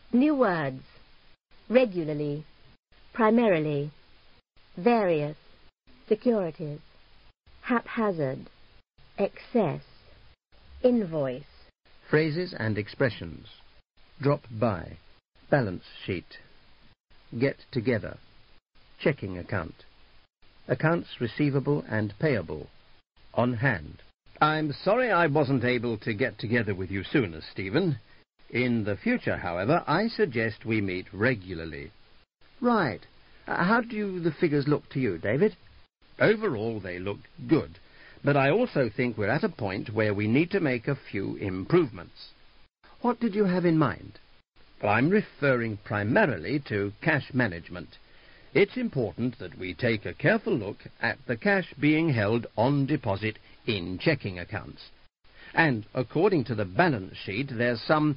New words. Regularly, primarily, various, securities, haphazard, excess, invoice. Phrases and expressions. Drop by, balance sheet, get together, checking account, accounts receivable and payable, on hand. I'm sorry I wasn't able to get together with you sooner, Stephen. In the future, however, I suggest we meet regularly. Right. How do the figures look to you, David? Overall, they look good, but I also think we're at a point where we need to make a few improvements. What did you have in mind? I'm referring primarily to cash management. It's important that we take a careful look at the cash being held on deposit in checking accounts. And according to the balance sheet, there's some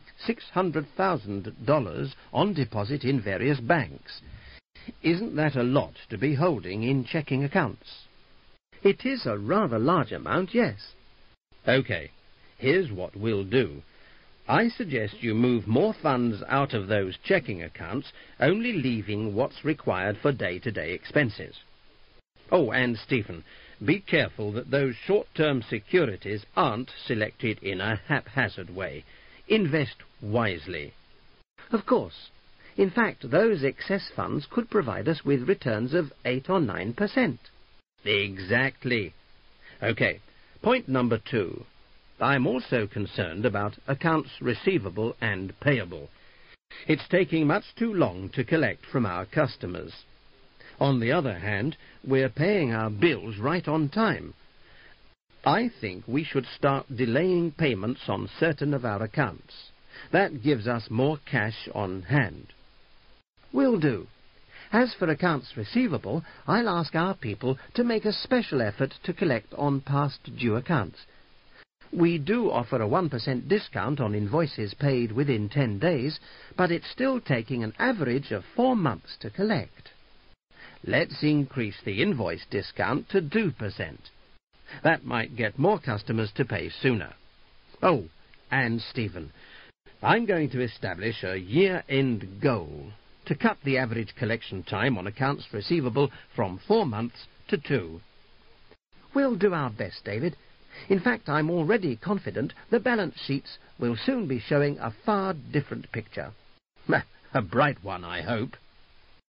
$600,000 on deposit in various banks. Isn't that a lot to be holding in checking accounts? It is a rather large amount, yes. OK, here's what we'll do. I suggest you move more funds out of those checking accounts, only leaving what's required for day-to-day expenses. Oh, and Stephen, be careful that those short-term securities aren't selected in a haphazard way. Invest wisely. Of course. In fact, those excess funds could provide us with returns of 8 or 9%. Exactly. OK, point number 2. I'm also concerned about accounts receivable and payable. It's taking much too long to collect from our customers. On the other hand, we're paying our bills right on time. I think we should start delaying payments on certain of our accounts. That gives us more cash on hand. Will do. As for accounts receivable, I'll ask our people to make a special effort to collect on past due accounts. We do offer a 1% discount on invoices paid within 10 days, but it's still taking an average of 4 months to collect. Let's increase the invoice discount to 2%. That might get more customers to pay sooner. Oh, and Stephen, I'm going to establish a year-end goal to cut the average collection time on accounts receivable from 4 months to 2. We'll do our best, David. In fact, I'm already confident the balance sheets will soon be showing a far different picture. A bright one, I hope.